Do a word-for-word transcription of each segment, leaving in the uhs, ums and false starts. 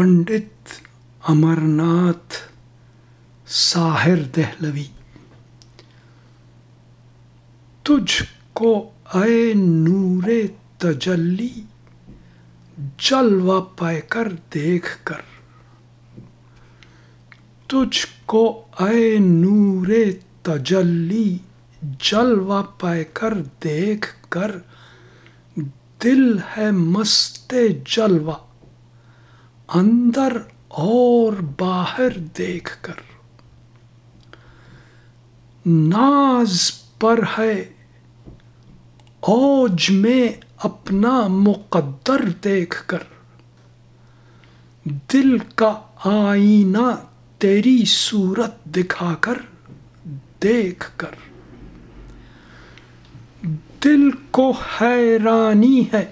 पंडित अमरनाथ साहिर दहलवी, तुझको ऐ नूरे तजल्ली जलवा पाकर देख कर, तुझको ऐ नूरे तजल्ली जलवा पाकर देख कर, दिल है मस्ते जलवा अंदर और बाहर देख कर, नाज पर है औज में अपना मुकद्दर देख कर, दिल का आईना तेरी सूरत दिखाकर देख कर, दिल को हैरानी है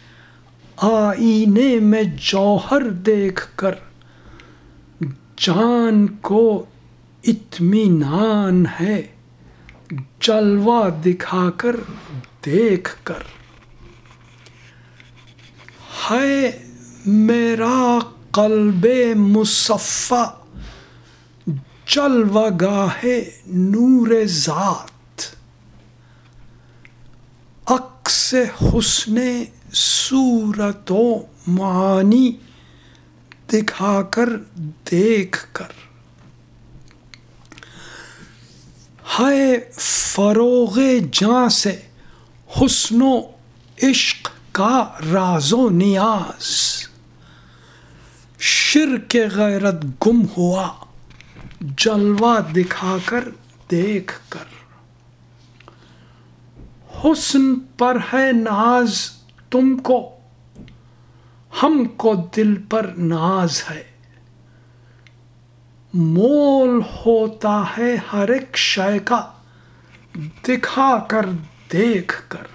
आईने में जौहर देख कर, जान को इत्मीनान है जलवा दिखाकर देख कर, है मेरा क़ल्बे मुसफ़्फ़ा जलवा गाहे नूरे ज़ात, अक्से हुस्ने सूरतो मानी दिखाकर देख कर, है फरोग़े जां से हुस्नो इश्क का राज़ो नियाज़, शिर्के गैरत गुम हुआ जलवा दिखाकर देख कर, हुस्न पर है नाज तुमको हमको दिल पर नाज है, मोल होता है हर एक शय का दिखा कर देख कर,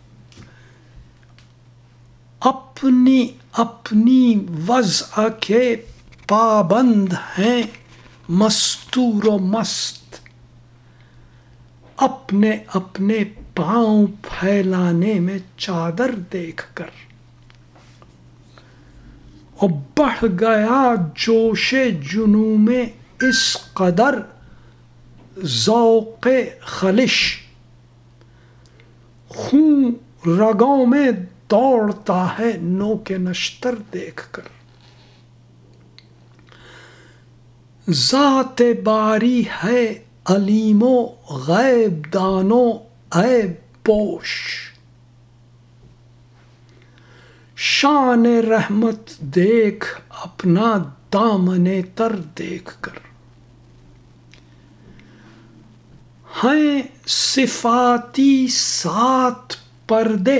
अपनी अपनी वज़अ के पाबंद हैं मस्तूर व मस्त, अपने अपने पाँव फैलाने में चादर देख कर, और बढ़ गया जोशे जुनू में इस कदर ज़ौक़े खलिश, खून रगों में दौड़ता है नोके नश्तर देख कर, ज़ाते बारी है अलीमो गैब दानो ऐब पोश, शान रहमत देख अपना दामने तर देख कर, हैं सिफाती सात पर्दे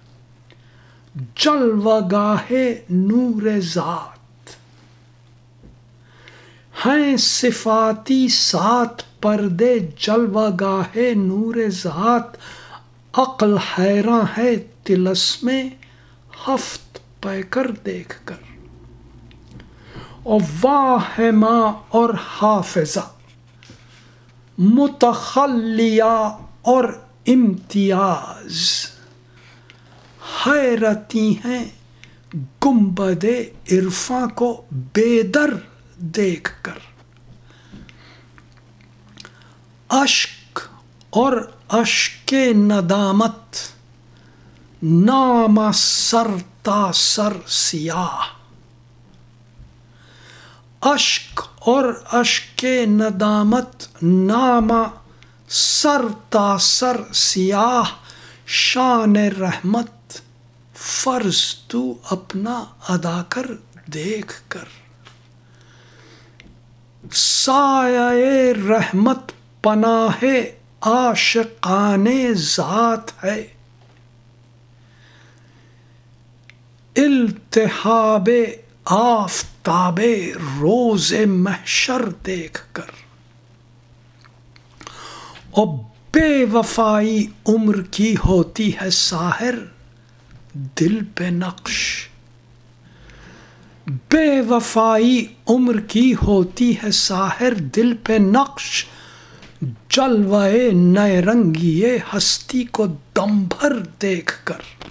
जलवा गाहे नूरे ज़ात, हैं सिफाती सात पर्दे जलवा गाहे नूरे ज़ात, अक्ल हैरां है तिलस्मे हफ्त पैकर देख कर, और वाह है माँ और हाफिजा मुतखल्लिया और इम्तियाज, हैरती हैं गुंबदे इरफा को बेदर देख कर, अश्क और अश्के नदामत नामा सरता सर सियाह, अश्क और अश्के नदामत नामा सरता सर सियाह, शान रहमत फर्ज तू अपना अदा कर देख कर, साये रहमत पनाहे आशिकाने ज़ात है, इल्तिहाबे आफ़ताबे रोज़े महशर देख कर, और बेवफाई उम्र की होती है साहिर दिल पे नक्श, बेवफाई उम्र की होती है साहिर दिल पे नक्श, जलवाए नए रंगिए हस्ती को दम भर देख कर।